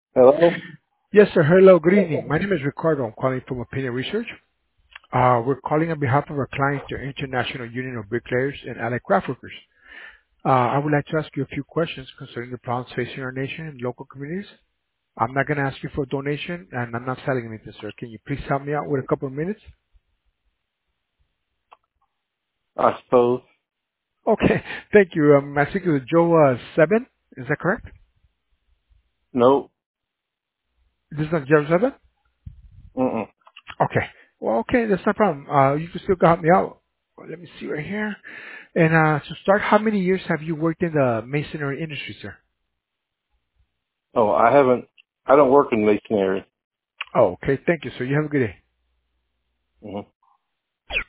Hello? Yes, sir. Hello. Good evening. My name is Ricardo. I'm calling from Opinion Research. We're calling on behalf of our client, the International Union of Bricklayers and Allied Craft Workers. I would like to ask you a few questions concerning the problems facing our nation and local communities. I'm not going to ask you for a donation, and I'm not selling anything, sir. Can you please help me out with a couple of minutes? I suppose. Okay. Thank you. I think it was Joe Seven. Is that correct? Nope. This is not Joe Seven? Mm-mm. Okay. Well, okay. That's no problem. You can still help me out. Well, let me see right here. And to start, how many years have you worked in the masonry industry, sir? Oh, I don't work in masonry. Oh, okay. Thank you, sir. You have a good day. Mm-hmm.